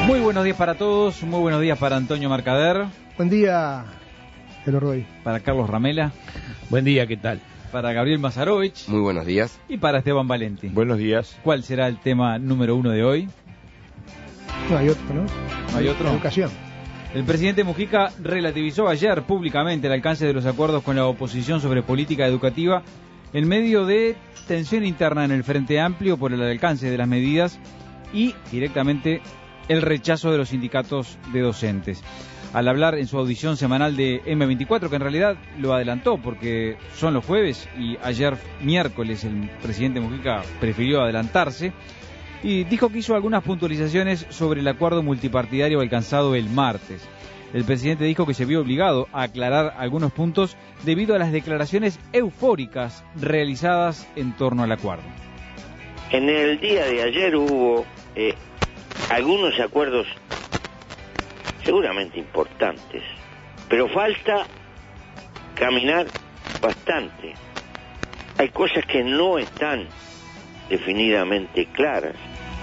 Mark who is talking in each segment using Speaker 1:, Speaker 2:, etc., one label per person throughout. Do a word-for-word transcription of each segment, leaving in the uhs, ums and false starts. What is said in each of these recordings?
Speaker 1: Muy buenos días para todos, muy buenos días para Antonio Mercader.
Speaker 2: Buen día, Elordoy.
Speaker 1: Para Carlos Ramela.
Speaker 3: Buen día, ¿qué tal?
Speaker 1: Para Gabriel Mazarovich.
Speaker 4: Muy buenos días.
Speaker 1: Y para Esteban Valenti.
Speaker 3: Buenos días.
Speaker 1: ¿Cuál será el tema número uno de hoy?
Speaker 2: No hay otro, ¿no?
Speaker 1: ¿No hay otro?
Speaker 2: Educación.
Speaker 1: El presidente Mujica relativizó ayer públicamente el alcance de los acuerdos con la oposición sobre política educativa en medio de tensión interna en el Frente Amplio por el alcance de las medidas y directamente el rechazo de los sindicatos de docentes. Al hablar en su audición semanal de eme veinticuatro, que en realidad lo adelantó porque son los jueves y ayer miércoles el presidente Mujica prefirió adelantarse, y dijo que hizo algunas puntualizaciones sobre el acuerdo multipartidario alcanzado el martes. El presidente dijo que se vio obligado a aclarar algunos puntos debido a las declaraciones eufóricas realizadas en torno al acuerdo.
Speaker 5: En el día de ayer hubo eh, algunos acuerdos seguramente importantes, pero falta caminar bastante. Hay cosas que no están definidamente claras.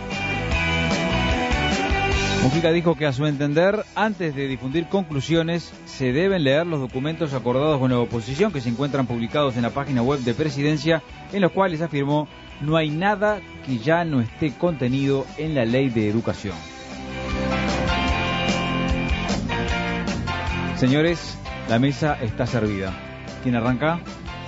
Speaker 1: Mujica dijo que a su entender, antes de difundir conclusiones, se deben leer los documentos acordados con la oposición que se encuentran publicados en la página web de Presidencia, en los cuales afirmó no hay nada que ya no esté contenido en la Ley de Educación. Señores, la mesa está servida. ¿Quién arranca?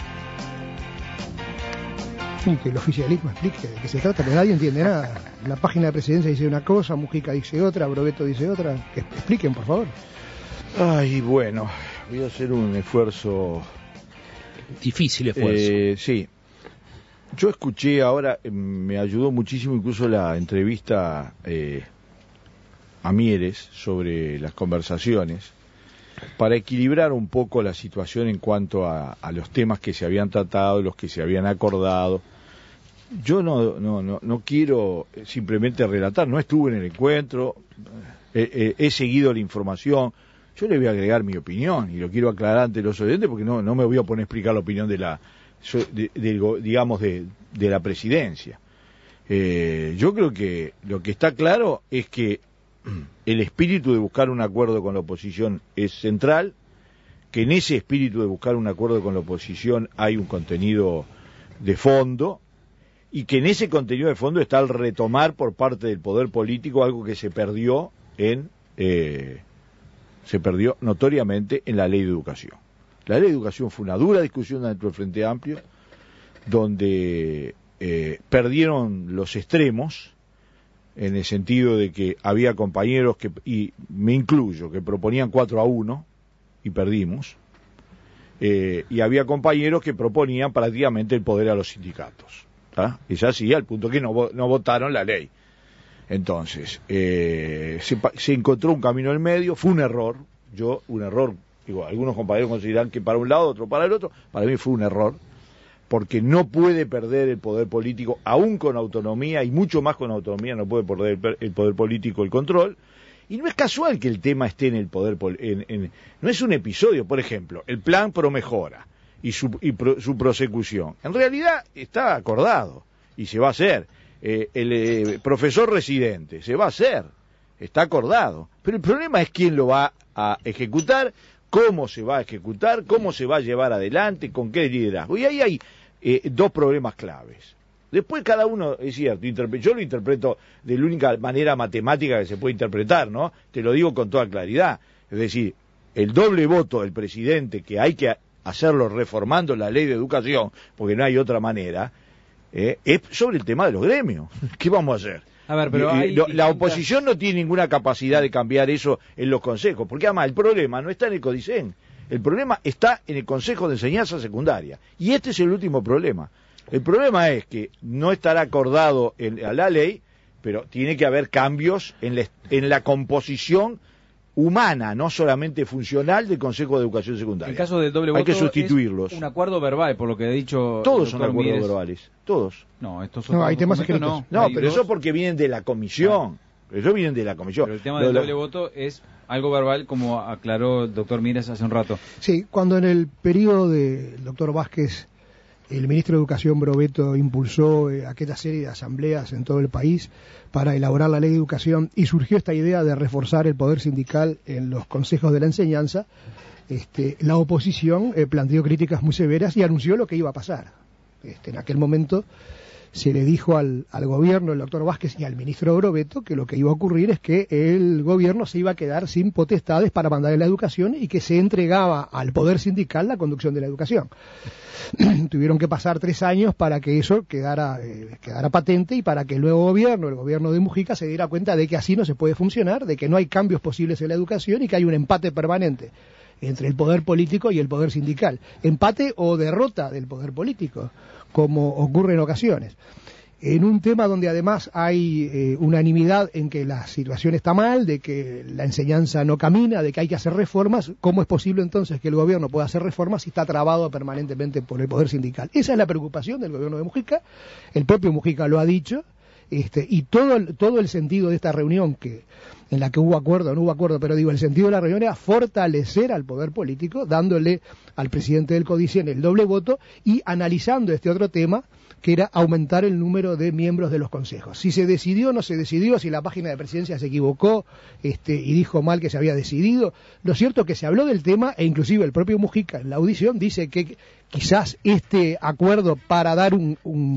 Speaker 2: Sí, que el oficialismo explique de qué se trata, pero nadie entiende nada. La página de Presidencia dice una cosa, Mujica dice otra, Brovetto dice otra. Que expliquen, por favor.
Speaker 3: Ay, bueno, voy a hacer un esfuerzo...
Speaker 6: Difícil esfuerzo.
Speaker 3: Eh, sí. Yo escuché ahora, me ayudó muchísimo incluso la entrevista eh, a Mieres sobre las conversaciones, para equilibrar un poco la situación en cuanto a, a los temas que se habían tratado, los que se habían acordado. Yo no, no, no, no quiero simplemente relatar, no estuve en el encuentro, eh, eh, he seguido la información, yo le voy a agregar mi opinión y lo quiero aclarar ante los oyentes porque no, no me voy a poner a explicar la opinión de la, de, de, digamos, de, de la presidencia. Eh, yo creo que lo que está claro es que el espíritu de buscar un acuerdo con la oposición es central, que en ese espíritu de buscar un acuerdo con la oposición hay un contenido de fondo, y que en ese contenido de fondo está el retomar por parte del poder político algo que se perdió en eh, se perdió notoriamente en la Ley de Educación. La Ley de Educación fue una dura discusión dentro del Frente Amplio, donde eh, perdieron los extremos, en el sentido de que había compañeros que, y me incluyo, que proponían cuatro a uno y perdimos, eh, y había compañeros que proponían prácticamente el poder a los sindicatos. ¿tá? Es así, al punto que no, no votaron la ley. Entonces, eh, se, se encontró un camino en medio, fue un error, yo, un error, digo, algunos compañeros consideran que para un lado, otro para el otro, para mí fue un error, porque no puede perder el poder político, aún con autonomía, y mucho más con autonomía, no puede perder el, el poder político el control, y no es casual que el tema esté en el poder, en, en, no es un episodio, por ejemplo, el plan pro mejora y su, y pro, su prosecución, en realidad está acordado, y se va a hacer, eh, el eh, profesor residente, se va a hacer, está acordado, pero el problema es quién lo va a ejecutar, cómo se va a ejecutar, cómo se va a llevar adelante, con qué liderazgo, y ahí hay Eh, dos problemas claves. Después cada uno, es cierto, yo lo interpreto de la única manera matemática que se puede interpretar, ¿no? Te lo digo con toda claridad. Es decir, el doble voto del presidente, que hay que hacerlo reformando la Ley de Educación, porque no hay otra manera, eh, es sobre el tema de los gremios. ¿Qué vamos a hacer?
Speaker 1: A ver, pero hay
Speaker 3: lo,
Speaker 1: distintas...
Speaker 3: La oposición no tiene ninguna capacidad de cambiar eso en los consejos, porque además el problema no está en el Codicen. El problema está en el Consejo de Enseñanza Secundaria. Y este es el último problema. El problema es que no estará acordado en, a la ley, pero tiene que haber cambios en la, en la composición humana, no solamente funcional, del Consejo de Educación Secundaria.
Speaker 1: En caso del doble voto
Speaker 3: hay que sustituirlos.
Speaker 1: Es un acuerdo verbal, por lo que ha dicho.
Speaker 3: Todos son acuerdos
Speaker 1: Mieres.
Speaker 3: verbales. Todos.
Speaker 1: No, estos son
Speaker 2: no, hay temas escritos.
Speaker 1: No,
Speaker 3: no
Speaker 1: hay
Speaker 3: pero
Speaker 1: dos.
Speaker 3: eso porque vienen de la comisión. Claro. Eso vienen de la comisión.
Speaker 1: Pero el tema del
Speaker 3: lo,
Speaker 1: doble voto es algo verbal, como aclaró el doctor Mieres hace un rato.
Speaker 2: Sí, cuando en el periodo del doctor Vázquez el ministro de Educación, Brovetto, impulsó eh, aquella serie de asambleas en todo el país para elaborar la ley de educación y surgió esta idea de reforzar el poder sindical en los consejos de la enseñanza. Este, la oposición eh, planteó críticas muy severas y anunció lo que iba a pasar. Este, en aquel momento se le dijo al, al gobierno, el doctor Vázquez, y al ministro Brovetto que lo que iba a ocurrir es que el gobierno se iba a quedar sin potestades para mandar la educación y que se entregaba al poder sindical la conducción de la educación. Tuvieron que pasar tres años para que eso quedara, eh, quedara patente y para que el nuevo gobierno, el gobierno de Mujica, se diera cuenta de que así no se puede funcionar, de que no hay cambios posibles en la educación y que hay un empate permanente entre el poder político y el poder sindical. Empate o derrota del poder político, como ocurre en ocasiones. En un tema donde además hay eh, unanimidad en que la situación está mal, de que la enseñanza no camina, de que hay que hacer reformas, ¿cómo es posible entonces que el gobierno pueda hacer reformas si está trabado permanentemente por el poder sindical? Esa es la preocupación del gobierno de Mujica, el propio Mujica lo ha dicho, este, y todo el, todo el sentido de esta reunión, que en la que hubo acuerdo, no hubo acuerdo, pero digo, el sentido de la reunión era fortalecer al poder político, dándole al presidente del CODICEN el doble voto y analizando este otro tema, que era aumentar el número de miembros de los consejos. Si se decidió o no se decidió, si la página de presidencia se equivocó este, y dijo mal que se había decidido, lo cierto es que se habló del tema e inclusive el propio Mujica en la audición dice que quizás este acuerdo para dar un,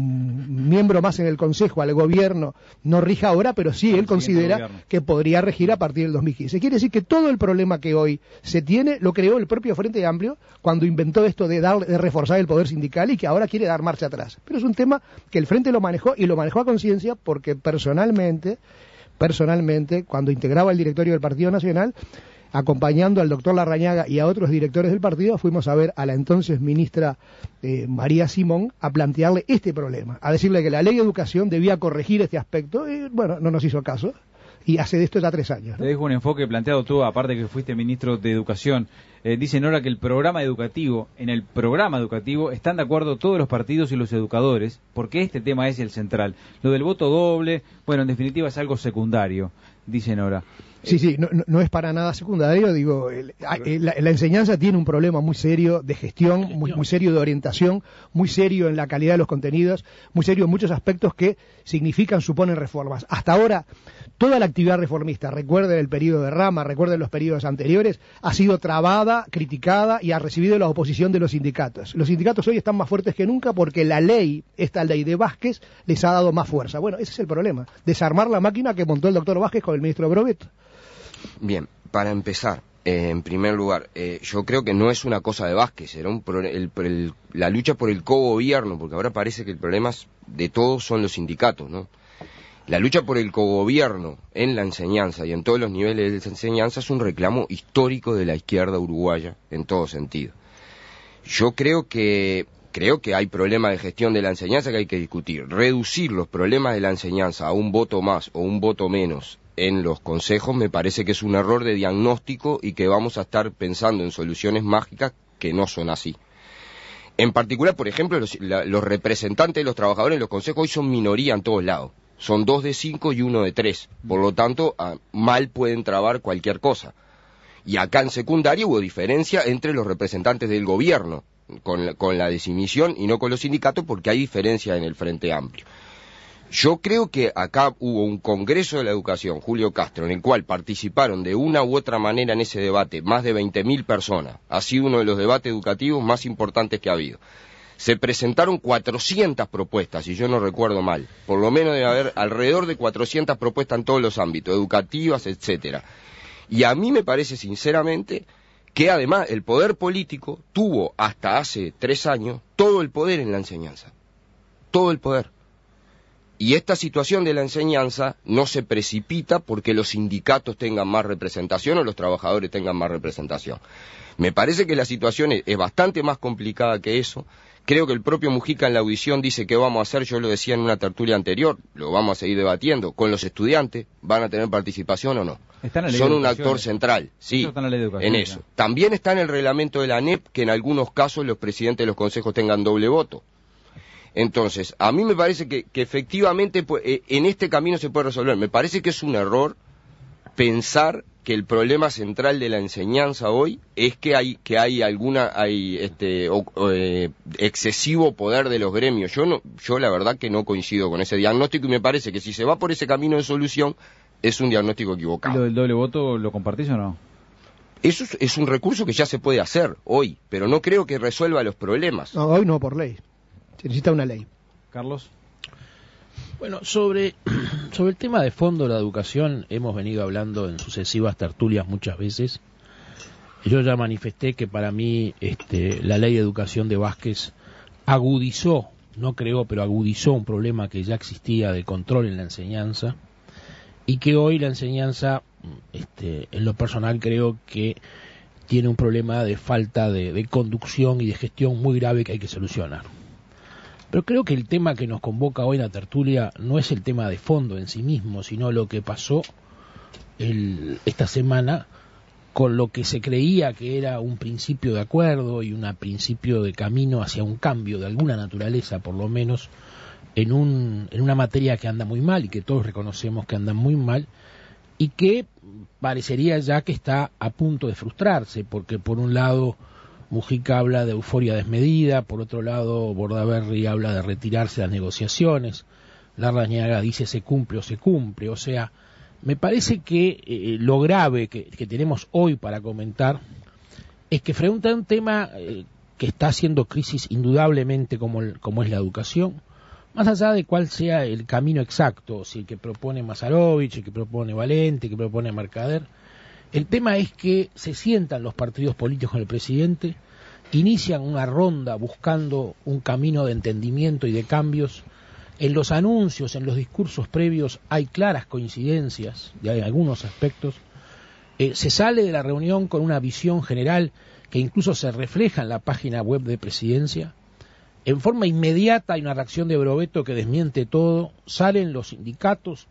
Speaker 2: un miembro más en el Consejo al gobierno no rija ahora, pero sí él considera que podría regir a partir del dos mil quince. Quiere decir que todo el problema que hoy se tiene lo creó el propio Frente Amplio cuando inventó esto de, dar, de reforzar el poder sindical y que ahora quiere dar marcha atrás. Pero es un tema que el Frente lo manejó y lo manejó a conciencia porque personalmente, personalmente, cuando integraba el directorio del Partido Nacional, acompañando al doctor Larrañaga y a otros directores del partido, fuimos a ver a la entonces ministra eh, María Simón a plantearle este problema, a decirle que la ley de educación debía corregir este aspecto, y bueno, no nos hizo caso, y hace de esto ya tres años, ¿no?
Speaker 1: Te dejo un enfoque planteado tú, aparte que fuiste ministro de Educación. Eh, dice Nora que el programa educativo, en el programa educativo están de acuerdo todos los partidos y los educadores, porque este tema es el central. Lo del voto doble, bueno, en definitiva es algo secundario, dice Nora.
Speaker 2: Sí, sí, no, no es para nada secundario, digo, el, el, la, la enseñanza tiene un problema muy serio de gestión, muy, muy serio de orientación, muy serio en la calidad de los contenidos, muy serio en muchos aspectos que significan, suponen reformas. Hasta ahora, toda la actividad reformista, recuerden el periodo de Rama, recuerden los periodos anteriores, ha sido trabada, criticada y ha recibido la oposición de los sindicatos. Los sindicatos hoy están más fuertes que nunca porque la ley, esta ley de Vázquez, les ha dado más fuerza. Bueno, ese es el problema, desarmar la máquina que montó el doctor Vázquez con el ministro Brovetto.
Speaker 4: Bien, para empezar, eh, en primer lugar, eh, yo creo que no es una cosa de Vázquez, era un pro, el, el, la lucha por el cogobierno, porque ahora parece que el problema de todos son los sindicatos, ¿no? La lucha por el cogobierno en la enseñanza y en todos los niveles de enseñanza es un reclamo histórico de la izquierda uruguaya, en todo sentido. Yo creo que, creo que hay problemas de gestión de la enseñanza que hay que discutir. Reducir los problemas de la enseñanza a un voto más o un voto menos en los consejos me parece que es un error de diagnóstico y que vamos a estar pensando en soluciones mágicas que no son así. En particular, por ejemplo, los, la, los representantes de los trabajadores en los consejos hoy son minoría en todos lados. Son dos de cinco y uno de tres. Por lo tanto, a, mal pueden trabar cualquier cosa. Y acá en secundaria hubo diferencia entre los representantes del gobierno con la, con la desimisión y no con los sindicatos porque hay diferencia en el Frente Amplio. Yo creo que acá hubo un Congreso de la Educación, Julio Castro, en el cual participaron de una u otra manera en ese debate más de veinte mil personas. Ha sido uno de los debates educativos más importantes que ha habido. Se presentaron cuatrocientas propuestas, si yo no recuerdo mal. Por lo menos debe haber alrededor de cuatrocientas propuestas en todos los ámbitos, educativas, etcétera. Y a mí me parece sinceramente que además el poder político tuvo hasta hace tres años todo el poder en la enseñanza. Todo el poder. Y esta situación de la enseñanza no se precipita porque los sindicatos tengan más representación o los trabajadores tengan más representación. Me parece que la situación es, es bastante más complicada que eso. Creo que el propio Mujica en la audición dice que vamos a hacer, yo lo decía en una tertulia anterior, lo vamos a seguir debatiendo, con los estudiantes, ¿van a tener participación o no? Son un actor central, sí, en eso. También está en el reglamento de la A N E P que en algunos casos los presidentes de los consejos tengan doble voto. Entonces, a mí me parece que, que efectivamente pues, eh, en este camino se puede resolver. Me parece que es un error pensar que el problema central de la enseñanza hoy es que hay que hay alguna hay este o, o, eh, excesivo poder de los gremios. Yo no yo la verdad que no coincido con ese diagnóstico y me parece que si se va por ese camino de solución es un diagnóstico equivocado.
Speaker 1: ¿Y lo del doble voto lo compartís o no?
Speaker 4: Eso es, es un recurso que ya se puede hacer hoy, pero no creo que resuelva los problemas.
Speaker 2: No, hoy no, por ley. Se necesita una ley.
Speaker 1: Carlos.
Speaker 6: Bueno, sobre, sobre el tema de fondo de la educación hemos venido hablando en sucesivas tertulias muchas veces. Yo ya manifesté que para mí este, la ley de educación de Vázquez agudizó, no creó, pero agudizó un problema que ya existía de control en la enseñanza y que hoy la enseñanza, este, en lo personal creo que tiene un problema de falta de, de conducción y de gestión muy grave que hay que solucionar. Pero creo que el tema que nos convoca hoy en la tertulia no es el tema de fondo en sí mismo, sino lo que pasó el, esta semana con lo que se creía que era un principio de acuerdo y un principio de camino hacia un cambio de alguna naturaleza, por lo menos, en, un, en una materia que anda muy mal y que todos reconocemos que anda muy mal y que parecería ya que está a punto de frustrarse, porque por un lado Mujica habla de euforia desmedida, por otro lado Bordaberry habla de retirarse de las negociaciones, Larrañaga dice se cumple o se cumple, o sea, me parece que eh, lo grave que, que tenemos hoy para comentar es que frente a un tema eh, que está haciendo crisis indudablemente como, el, como es la educación, más allá de cuál sea el camino exacto, si el que propone Masarovich, el que propone Valente, el que propone Mercader, el tema es que se sientan los partidos políticos con el presidente, inician una ronda buscando un camino de entendimiento y de cambios. En los anuncios, en los discursos previos, hay claras coincidencias de algunos aspectos. Eh, se sale de la reunión con una visión general que incluso se refleja en la página web de Presidencia. En forma inmediata hay una reacción de Brovetto que desmiente todo. Salen los sindicatos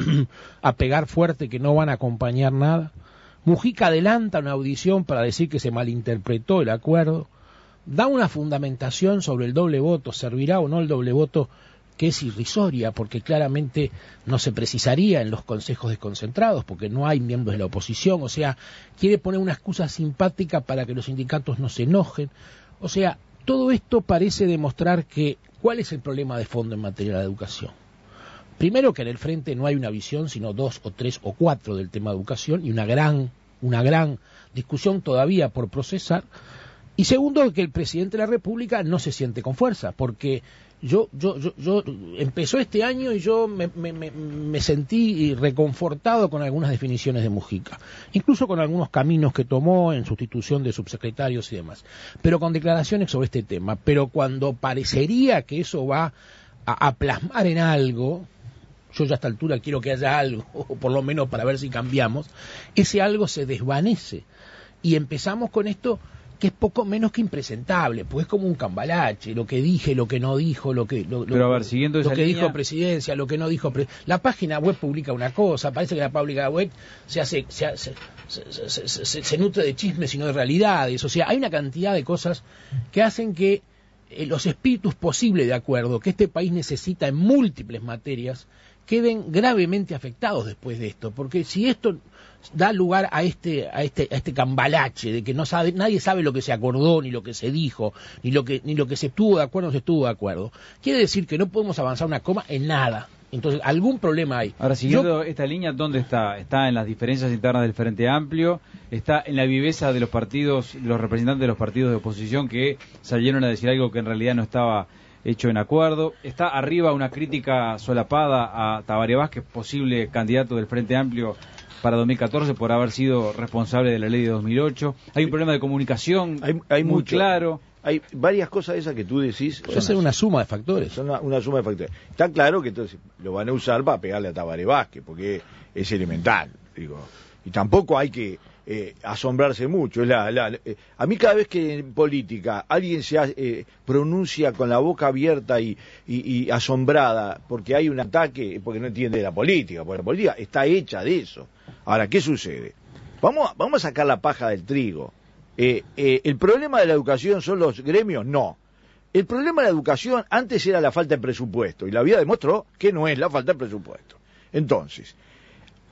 Speaker 6: a pegar fuerte que no van a acompañar nada. Mujica adelanta una audición para decir que se malinterpretó el acuerdo, da una fundamentación sobre el doble voto, servirá o no el doble voto, que es irrisoria, porque claramente no se precisaría en los consejos desconcentrados, porque no hay miembros de la oposición, o sea, quiere poner una excusa simpática para que los sindicatos no se enojen, o sea, todo esto parece demostrar que, ¿cuál es el problema de fondo en materia de educación? Primero, que en el frente no hay una visión, sino dos o tres o cuatro del tema de educación y una gran, una gran discusión todavía por procesar. Y segundo, que el presidente de la República no se siente con fuerza, porque yo, yo, yo, yo empezó este año y yo me, me, me, me sentí reconfortado con algunas definiciones de Mujica, incluso con algunos caminos que tomó en sustitución de subsecretarios y demás, pero con declaraciones sobre este tema. Pero cuando parecería que eso va a, a plasmar en algo, yo ya a esta altura quiero que haya algo, o por lo menos para ver si cambiamos, ese algo se desvanece. Y empezamos con esto que es poco menos que impresentable, pues es como un cambalache, lo que dije, lo que no dijo, lo que lo,
Speaker 1: Pero
Speaker 6: lo,
Speaker 1: a ver, siguiendo esa
Speaker 6: lo que
Speaker 1: línea...
Speaker 6: dijo Presidencia, lo que no dijo pre... la página web publica una cosa, parece que la página web se hace se, hace, se, se, se, se, se nutre de chismes y no de realidades, o sea, hay una cantidad de cosas que hacen que eh, los espíritus posibles de acuerdo que este país necesita en múltiples materias queden gravemente afectados después de esto, porque si esto da lugar a este a este a este cambalache de que no sabe nadie sabe lo que se acordó ni lo que se dijo ni lo que ni lo que se estuvo de acuerdo o no se estuvo de acuerdo, quiere decir que no podemos avanzar una coma en nada. Entonces algún problema hay.
Speaker 1: Ahora, siguiendo
Speaker 6: Yo...
Speaker 1: esta línea, ¿dónde está? Está en las diferencias internas del Frente Amplio, está en la viveza de los partidos, los representantes de los partidos de oposición que salieron a decir algo que en realidad no estaba hecho en acuerdo, está arriba una crítica solapada a Tabaré Vázquez, posible candidato del Frente Amplio para dos mil catorce por haber sido responsable de la ley de dos mil ocho. Hay un problema de comunicación
Speaker 3: hay, hay
Speaker 1: muy
Speaker 3: mucho,
Speaker 1: claro.
Speaker 3: Hay varias cosas de esas que tú decís.
Speaker 6: Puede ser una suma de factores.
Speaker 3: Son una, una suma de factores. Está claro que entonces lo van a usar para pegarle a Tabaré Vázquez, porque es elemental, digo. Y tampoco hay que eh, asombrarse mucho. Es la, la, eh, a mí cada vez que en política alguien se eh, pronuncia con la boca abierta y, y, y asombrada porque hay un ataque, porque no entiende la política, porque la política está hecha de eso. Ahora, ¿qué sucede? Vamos, vamos a sacar la paja del trigo. Eh, eh, ¿El problema de la educación son los gremios? No. El problema de la educación antes era la falta de presupuesto, y la vida demostró que no es la falta de presupuesto. Entonces,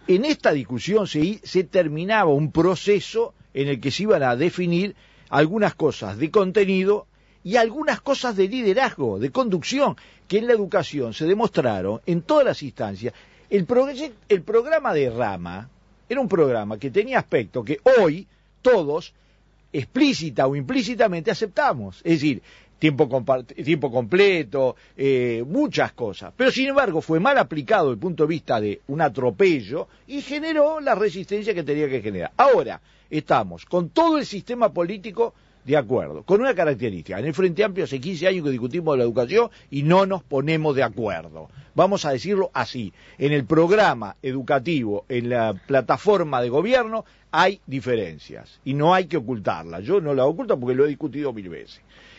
Speaker 3: en esta discusión se, se terminaba un proceso en el que se iban a definir algunas cosas de contenido y algunas cosas de liderazgo, de conducción, que en la educación se demostraron en todas las instancias. El, proye- el programa de Rama era un programa que tenía aspectos que hoy todos, explícita o implícitamente, aceptamos. Es decir, tiempo, tiempo completo, eh, muchas cosas. Pero sin embargo fue mal aplicado desde el punto de vista de un atropello y generó la resistencia que tenía que generar. Ahora estamos con todo el sistema político de acuerdo, con una característica. En el Frente Amplio hace quince años que discutimos la educación y no nos ponemos de acuerdo. Vamos a decirlo así. En el programa educativo, en la plataforma de gobierno, hay diferencias y no hay que ocultarlas. Yo no las oculto porque lo he discutido mil veces.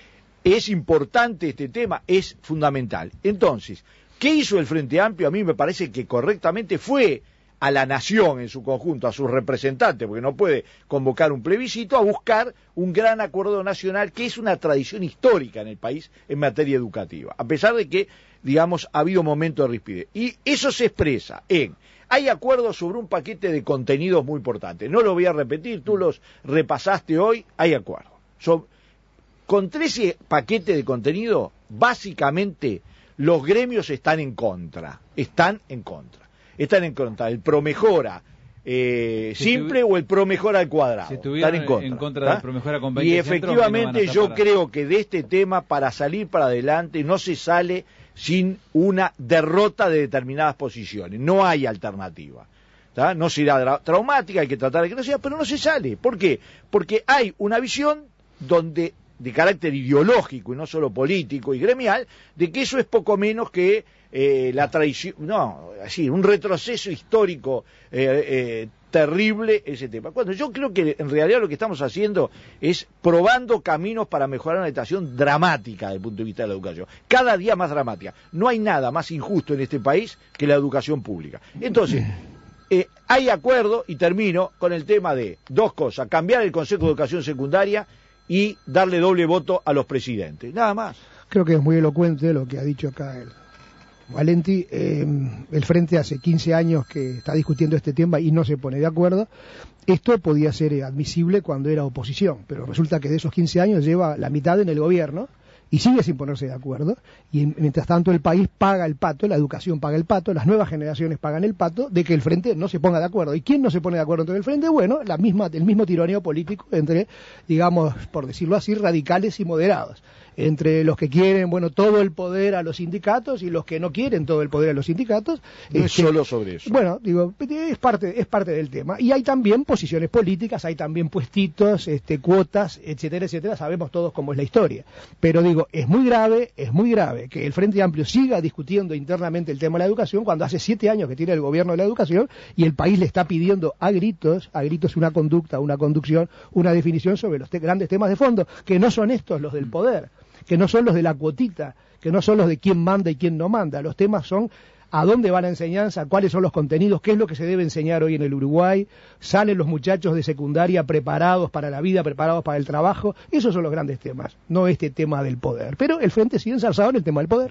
Speaker 3: Es importante este tema, es fundamental. Entonces, ¿qué hizo el Frente Amplio? A mí me parece que correctamente fue a la nación en su conjunto, a sus representantes, porque no puede convocar un plebiscito, a buscar un gran acuerdo nacional, que es una tradición histórica en el país en materia educativa, a pesar de que, digamos, ha habido momentos de rispidez. Y eso se expresa en, hay acuerdos sobre un paquete de contenidos muy importantes, no lo voy a repetir, tú los repasaste hoy, hay acuerdos. So, con trece paquetes de contenido, básicamente los gremios están en contra, están en contra. Están en contra del ProMejora eh, si simple o el ProMejora al cuadrado.
Speaker 1: Si están en contra, en contra del ProMejora con veinte
Speaker 3: y efectivamente yo creo que de este tema, para salir para adelante, no se sale sin una derrota de determinadas posiciones. No hay alternativa. ¿tá? No será traumática, hay que tratar de que no sea, pero no se sale. ¿Por qué? Porque hay una visión donde de carácter ideológico y no solo político y gremial, de que eso es poco menos que eh, la traición, no, así, un retroceso histórico eh, eh, terrible ese tema. Cuando yo creo que en realidad lo que estamos haciendo es probando caminos para mejorar una situación dramática desde el punto de vista de la educación, cada día más dramática. No hay nada más injusto en este país que la educación pública. Entonces, eh, hay acuerdo, y termino con el tema de dos cosas: cambiar el Consejo de Educación Secundaria y darle doble voto a los presidentes, nada más.
Speaker 2: Creo que es muy elocuente lo que ha dicho acá el Valenti. Eh, el Frente hace quince años que está discutiendo este tema y no se pone de acuerdo. Esto podía ser admisible cuando era oposición, pero resulta que de esos quince años lleva la mitad en el gobierno y sigue sin ponerse de acuerdo, y mientras tanto el país paga el pato, la educación paga el pato, las nuevas generaciones pagan el pato de que el Frente no se ponga de acuerdo. ¿Y quién no se pone de acuerdo entre el Frente? Bueno, la misma, el mismo tironeo político entre, digamos, por decirlo así, radicales y moderados, entre los que quieren, bueno, todo el poder a los sindicatos y los que no quieren todo el poder a los sindicatos.
Speaker 3: No
Speaker 2: este,
Speaker 3: es solo sobre eso.
Speaker 2: Bueno, digo, es parte, es parte del tema. Y hay también posiciones políticas, hay también puestitos, este, cuotas, etcétera, etcétera. Sabemos todos cómo es la historia. Pero digo, es muy grave, es muy grave que el Frente Amplio siga discutiendo internamente el tema de la educación cuando hace siete años que tiene el gobierno de la educación y el país le está pidiendo a gritos, a gritos una conducta, una conducción, una definición sobre los te- grandes temas de fondo, que no son estos los del poder, que no son los de la cuotita, que no son los de quién manda y quién no manda. Los temas son a dónde va la enseñanza, cuáles son los contenidos, qué es lo que se debe enseñar hoy en el Uruguay. Salen los muchachos de secundaria preparados para la vida, preparados para el trabajo. Esos son los grandes temas, no este tema del poder. Pero el Frente sigue ensalzado en el tema del poder.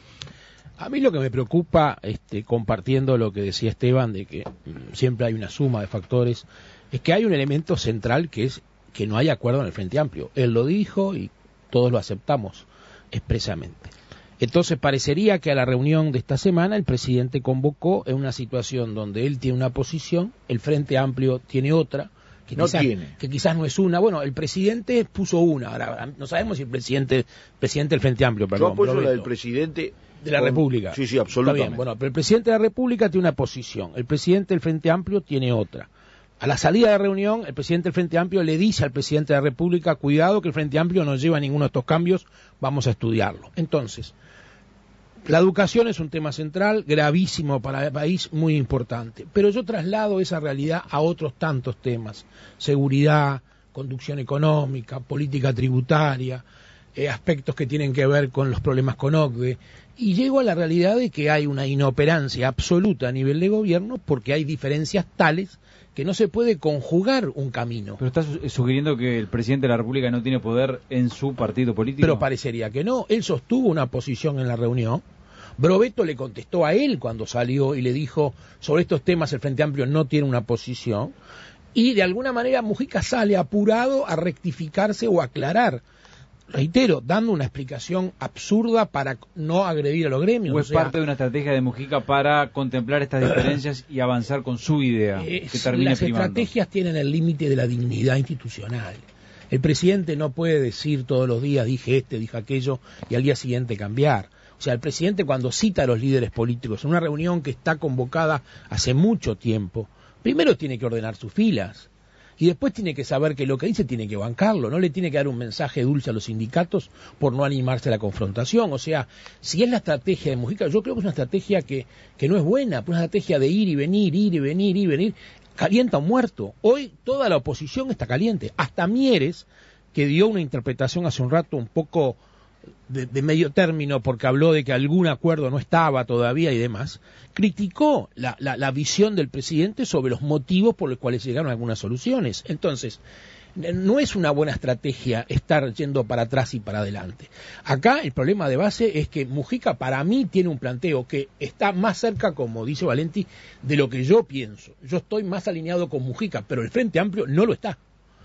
Speaker 6: A mí lo que me preocupa, este, compartiendo lo que decía Esteban, de que mm, siempre hay una suma de factores, es que hay un elemento central que es que no hay acuerdo en el Frente Amplio. Él lo dijo y todos lo aceptamos expresamente. Entonces parecería que a la reunión de esta semana el presidente convocó en una situación donde él tiene una posición, el Frente Amplio tiene otra, que,
Speaker 3: no
Speaker 6: quizás,
Speaker 3: tiene.
Speaker 6: que quizás no es una. Bueno, el presidente puso una, ahora no sabemos si el presidente, presidente del Frente Amplio, perdón.
Speaker 3: Yo apoyo la del presidente
Speaker 6: de la
Speaker 3: con...
Speaker 6: República.
Speaker 3: Sí, sí, absolutamente.
Speaker 6: Está bien, bueno, pero el presidente de la República tiene una posición, el presidente del Frente Amplio tiene otra. A la salida de la reunión, el presidente del Frente Amplio le dice al presidente de la República: cuidado que el Frente Amplio no lleva ninguno de estos cambios, vamos a estudiarlo. Entonces, la educación es un tema central, gravísimo para el país, muy importante. Pero yo traslado esa realidad a otros tantos temas: seguridad, conducción económica, política tributaria, eh, aspectos que tienen que ver con los problemas con OCDE. Y llego a la realidad de que hay una inoperancia absoluta a nivel de gobierno porque hay diferencias tales que no se puede conjugar un camino.
Speaker 1: Pero estás sugiriendo que el presidente de la República no tiene poder en su partido político.
Speaker 6: Pero parecería que no. Él sostuvo una posición en la reunión, Brovetto le contestó a él cuando salió y le dijo, sobre estos temas el Frente Amplio no tiene una posición, y de alguna manera Mujica sale apurado a rectificarse o aclarar. Reitero, dando una explicación absurda para no agredir a los gremios.
Speaker 1: ¿O es
Speaker 6: o sea,
Speaker 1: parte de una estrategia de Mujica para contemplar estas diferencias y avanzar con su idea,
Speaker 6: eh,
Speaker 1: que termine
Speaker 6: las
Speaker 1: primando?
Speaker 6: estrategias tienen el límite de la dignidad institucional. El presidente no puede decir todos los días, dije este, dije aquello, y al día siguiente cambiar. O sea, el presidente cuando cita a los líderes políticos en una reunión que está convocada hace mucho tiempo, primero tiene que ordenar sus filas. Y después tiene que saber que lo que dice tiene que bancarlo, no le tiene que dar un mensaje dulce a los sindicatos por no animarse a la confrontación. O sea, si es la estrategia de Mujica, yo creo que es una estrategia que, que no es buena, una estrategia de ir y venir, ir y venir, ir y venir, calienta un muerto. Hoy toda la oposición está caliente, hasta Mieres, que dio una interpretación hace un rato un poco de, de medio término porque habló de que algún acuerdo no estaba todavía y demás, criticó la, la, la visión del presidente sobre los motivos por los cuales llegaron algunas soluciones. Entonces, no es una buena estrategia estar yendo para atrás y para adelante. Acá el problema de base es que Mujica para mí tiene un planteo que está más cerca, como dice Valenti, de lo que yo pienso. Yo estoy más alineado con Mujica, pero el Frente Amplio no lo está.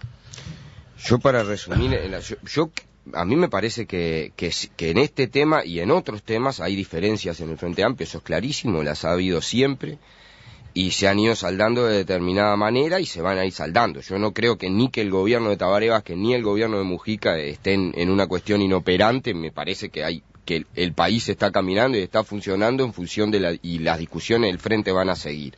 Speaker 4: Yo para resumir, yo, yo a mí me parece que, que, que en este tema y en otros temas hay diferencias en el Frente Amplio, eso es clarísimo, las ha habido siempre y se han ido saldando de determinada manera y se van a ir saldando. Yo no creo que ni que el gobierno de Tabaré Vázquez ni el gobierno de Mujica estén en una cuestión inoperante, me parece que hay que el, el país está caminando y está funcionando en función de la, y las discusiones del Frente van a seguir.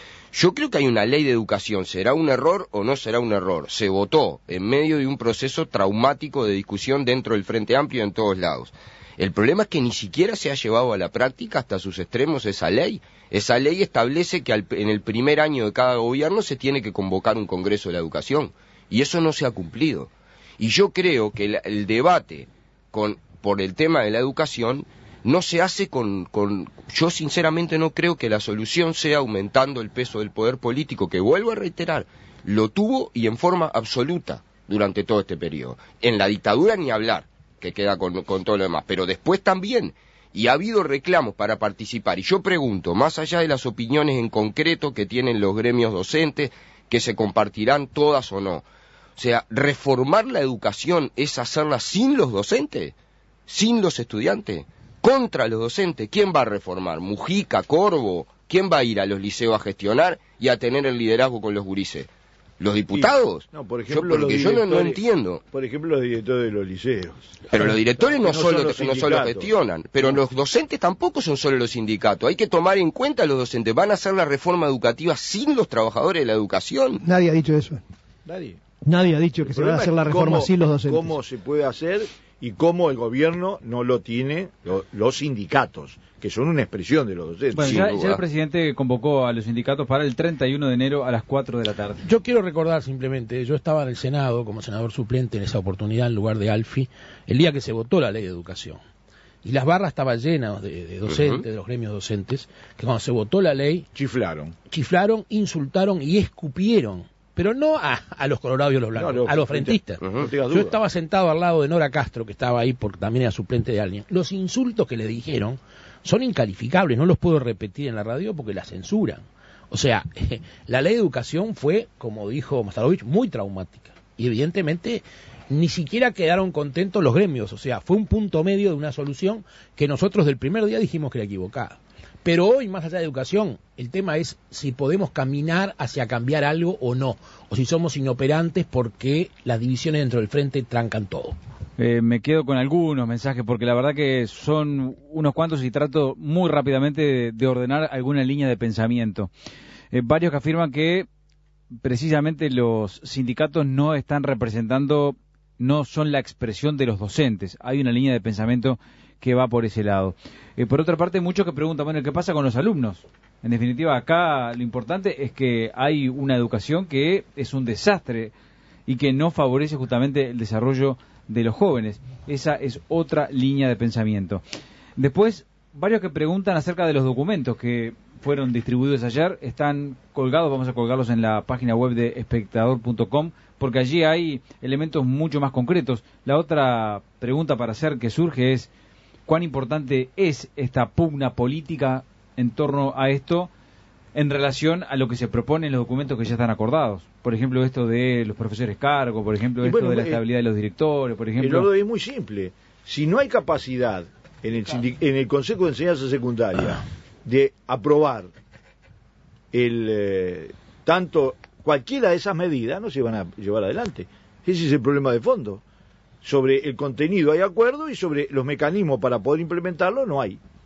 Speaker 4: Yo creo que hay una ley de educación, ¿será un error o no será un error? Se votó en medio de un proceso traumático de discusión dentro del Frente Amplio en todos lados. El problema es que ni siquiera se ha llevado a la práctica hasta sus extremos esa ley. Esa ley establece que al, en el primer año de cada gobierno se tiene que convocar un Congreso de la Educación, y eso no se ha cumplido. Y yo creo que el, el debate con, por el tema de la educación no se hace con, con... Yo sinceramente no creo que la solución sea aumentando el peso del poder político, que vuelvo a reiterar, lo tuvo y en forma absoluta durante todo este periodo. En la dictadura ni hablar, que queda con, con todo lo demás, pero después también, y ha habido reclamos para participar. Y yo pregunto, más allá de las opiniones en concreto que tienen los gremios docentes, que se compartirán todas o no, o sea, reformar la educación es hacerla sin los docentes, sin los estudiantes, contra los docentes. ¿Quién va a reformar? Mujica, Corvo, ¿quién va a ir a los liceos a gestionar y a tener el liderazgo con los gurises? ¿Los diputados?
Speaker 3: No, por ejemplo,
Speaker 4: yo, porque yo no, no entiendo.
Speaker 3: Por ejemplo, los directores de los liceos.
Speaker 4: Pero los directores no,
Speaker 3: no
Speaker 4: solo,
Speaker 3: son los
Speaker 4: no solo gestionan, pero los docentes tampoco son solo los sindicatos. Hay que tomar en cuenta a los docentes. Van a hacer la reforma educativa sin los trabajadores de la educación.
Speaker 2: Nadie ha dicho eso.
Speaker 3: Nadie.
Speaker 2: Nadie ha dicho que
Speaker 3: El
Speaker 2: se va a hacer la reforma
Speaker 3: cómo,
Speaker 2: sin los docentes.
Speaker 3: ¿Cómo se puede hacer y cómo el gobierno no lo tiene lo, los sindicatos, que son una expresión de los docentes?
Speaker 1: Bueno, ya, ya el presidente convocó a los sindicatos para el treinta y uno de enero a las cuatro de la tarde.
Speaker 6: Yo quiero recordar simplemente, yo estaba en el Senado como senador suplente en esa oportunidad en lugar de Alfi, el día que se votó la ley de educación. Y las barras estaban llenas de, de docentes, uh-huh. de los gremios docentes, que cuando se votó la ley...
Speaker 3: Chiflaron.
Speaker 6: Chiflaron, insultaron y escupieron. Pero no a, a los colorados y a los blancos, no, no, a los frentistas. Uh-huh. Yo estaba sentado al lado de Nora Castro, que estaba ahí porque también era suplente de alguien. Los insultos que le dijeron son incalificables, no los puedo repetir en la radio porque la censuran. O sea, eh, la ley de educación fue, como dijo Mastarovich, muy traumática. Y evidentemente ni siquiera quedaron contentos los gremios. O sea, fue un punto medio de una solución que nosotros del primer día dijimos que era equivocada. Pero hoy, más allá de educación, el tema es si podemos caminar hacia cambiar algo o no, o si somos inoperantes porque las divisiones dentro del frente trancan todo.
Speaker 1: Eh, me quedo con algunos mensajes porque la verdad que son unos cuantos y trato muy rápidamente de, de ordenar alguna línea de pensamiento. Eh, varios que afirman que precisamente los sindicatos no están representando, no son la expresión de los docentes. Hay una línea de pensamiento que va por ese lado. Eh, por otra parte, muchos que preguntan, bueno, ¿qué pasa con los alumnos? En definitiva, acá lo importante es que hay una educación que es un desastre y que no favorece justamente el desarrollo de los jóvenes. Esa es otra línea de pensamiento. Después, varios que preguntan acerca de los documentos que fueron distribuidos ayer, están colgados, vamos a colgarlos en la página web de espectador punto com, porque allí hay elementos mucho más concretos. La otra pregunta para hacer que surge es, cuán importante es esta pugna política en torno a esto en relación a lo que se propone en los documentos que ya están acordados. Por ejemplo, esto de los profesores cargo, por ejemplo,
Speaker 3: Y
Speaker 1: esto
Speaker 3: bueno,
Speaker 1: de la
Speaker 3: eh,
Speaker 1: estabilidad de los directores, por
Speaker 3: El
Speaker 1: ejemplo.
Speaker 3: orden es muy simple. Si no hay capacidad en el, sindic- en el Consejo de Enseñanza Secundaria de aprobar el eh, tanto cualquiera de esas medidas, no se van a llevar adelante. Ese es el problema de fondo. Sobre el contenido hay acuerdo y sobre los mecanismos para poder implementarlo no hay.